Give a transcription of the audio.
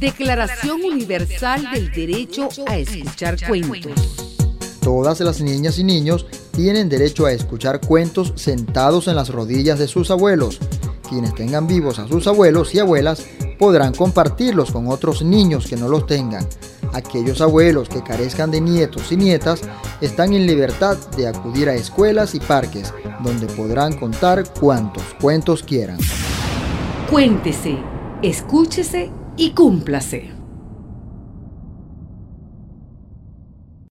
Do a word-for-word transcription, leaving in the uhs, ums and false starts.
Declaración Universal del Derecho a Escuchar Cuentos. Todas las niñas y niños tienen derecho a escuchar cuentos sentados en las rodillas de sus abuelos. Quienes tengan vivos a sus abuelos y abuelas podrán compartirlos con otros niños que no los tengan. Aquellos abuelos que carezcan de nietos y nietas están en libertad de acudir a escuelas y parques, donde podrán contar cuantos cuentos quieran. Cuéntese, escúchese y cúmplase.